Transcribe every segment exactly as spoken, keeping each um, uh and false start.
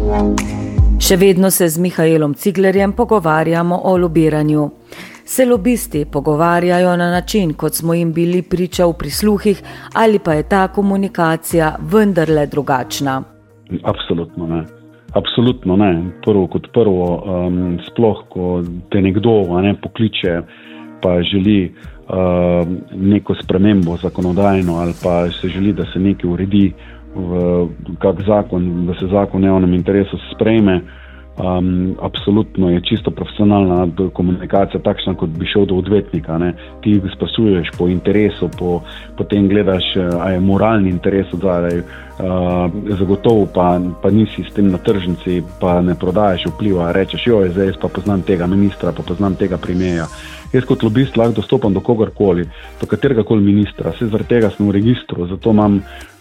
Še vedno se z Mihaelom Ciglerjem pogovarjamo o lobiranju. Se lobisti pogovarjajo na način, kot smo jim bili priča v prisluhih, ali pa je ta komunikacija vendarle drugačna? Absolutno ne. Absolutno ne. Prvo kot prvo, um, sploh, ko te nekdo ne, pokliče, pa želi uh, neko spremembo zakonodajno ali pa se želi, da se nekaj uredi v kak zakon, da se zakon v javnem interesu sprejme, um, absolutno je čisto profesionalna komunikacija takšna, kot bi šel do odvetnika. Ne. Ti sprašuješ po interesu, po, potem gledaš, a je moralni interes odzadaj, uh, zagotovo pa, pa nisi s tem na tržnici, pa ne prodajaš vpliva, rečeš, joj, zdaj pa poznam tega ministra, pa poznam tega premierja. Jaz kot lobist lahko dostopam do kogarkoli, do katerega koli ministra. Vse zaradi tega sem v registru, zato imam,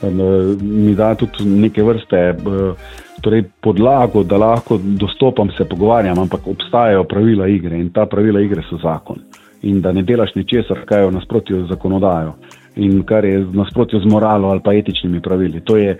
mi da tudi neke vrste torej podlago, da lahko dostopam, se pogovarjam, ampak obstajajo pravila igre in ta pravila igre so zakon. In da ne delaš ničesar, kaj je v nasprotju z zakonodajo in kar je v nasprotju z moralo ali pa etičnimi pravili. To je,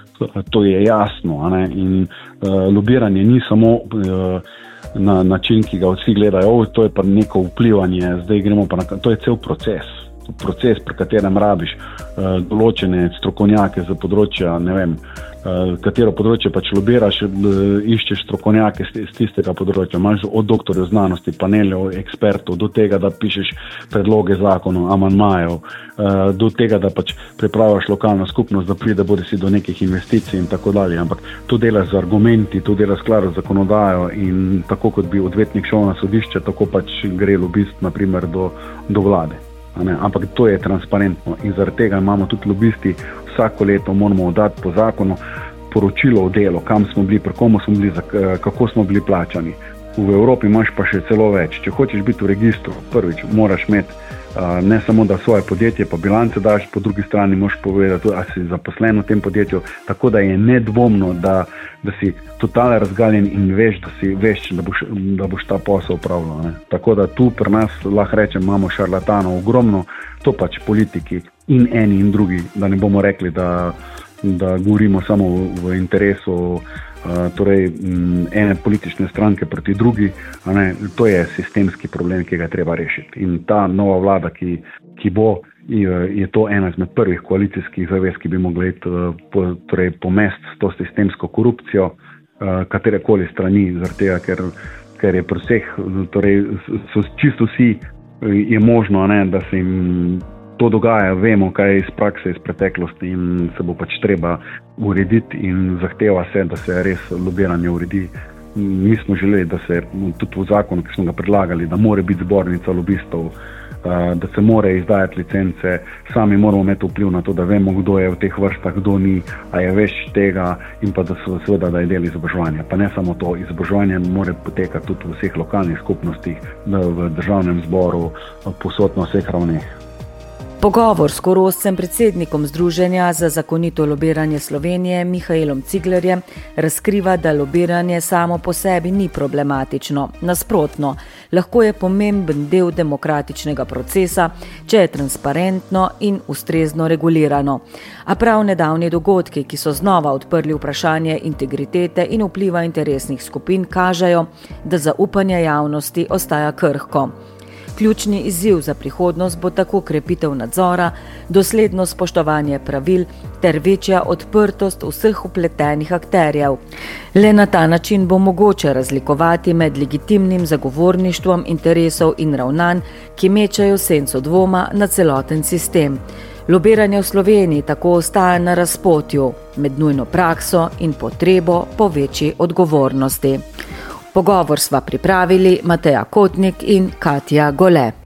to je jasno. A ne? In uh, lobiranje ni samo uh, na način, ki ga vsi gledajo, o, to je pa neko vplivanje, zdaj gremo pa na... To je cel proces, proces, pri katerem rabiš uh, določene strokovnjake za področja, ne vem, uh, katero področje pač lobiraš, uh, iščeš strokovnjake z, z tistega področja, imaš od doktorjev znanosti, paneljev, ekspertov, do tega, da pišeš predloge zakonov, amandmajev, uh, do tega, da pač pripravljaš lokalno skupnost, da pride bodi si do nekih investicij in tako dalje, ampak to delaš z argumenti, to delaš skladno z zakonodajo in tako kot bi odvetnik šel na sodišče, tako pač gre lobist, na primer, do, do vlade. Ne, ampak to je transparentno in zaradi tega imamo tudi lobisti, vsako leto moramo dati po zakonu poročilo o delu, kam smo bili, pri komu smo bili, kako smo bili plačani. V Evropi imaš pa še celo več. Če hočeš biti v registru, prvič moraš imeti uh, ne samo da svoje podjetje, pa bilance daš, po drugi strani moraš povedati, a si zaposlen v tem podjetju, tako da je nedvomno, da, da si totalno razgaljen in veš, da si veš, da boš, da boš ta posel upravljal. Ne. Tako da tu pri nas lahko rečem, imamo šarlatanov ogromno, to pač politiki in eni in drugi, da ne bomo rekli, da, da govorimo samo v interesu Uh, torej m, ene politične stranke proti drugi, a ne, to je sistemski problem, ki ga je treba rešiti. In ta nova vlada, ki, ki bo, je, je to ena izmed prvih koalicijskih zavez, ki bi mogli uh, po, torej pomesti s to sistemsko korupcijo, uh, katerekoli strani, zaradi tega, ker, ker je pri vseh, torej so čisto vsi, je možno, a ne, da se jim to dogaja, vemo, kaj je iz prakse, iz preteklosti in se bo pač treba urediti in zahteva se, da se res lobiranje uredi. Mi smo želeli, da se tudi v zakonu, ki smo ga predlagali, da more biti zbornica lobistov, da se more izdajati licence, sami moramo imeti vpliv na to, da vemo, kdo je v teh vrstah, kdo ni, a je več tega in pa da so seveda, da je del izobraževanja. Pa ne samo to, izobraževanje more potekati tudi v vseh lokalnih skupnostih, v državnem zboru, povsod na vseh ravneh. Pogovor s Korošcem, predsednikom Združenja za zakonito lobiranje Slovenije, Mihaelom Ciglerjem, razkriva, da lobiranje samo po sebi ni problematično. Nasprotno, lahko je pomemben del demokratičnega procesa, če je transparentno in ustrezno regulirano. A prav nedavni dogodki, ki so znova odprli vprašanje integritete in vpliva interesnih skupin, kažejo, da zaupanje javnosti ostaja krhko. Ključni izziv za prihodnost bo tako krepitev nadzora, dosledno spoštovanje pravil ter večja odprtost vseh vpletenih akterjev. Le na ta način bo mogoče razlikovati med legitimnim zagovorništvom interesov in ravnanj, ki mečajo senco dvoma na celoten sistem. Lobiranje v Sloveniji tako ostaja na razpotju med nujno prakso in potrebo po večji odgovornosti. Pogovor sva pripravili Mateja Kotnik in Katja Gole.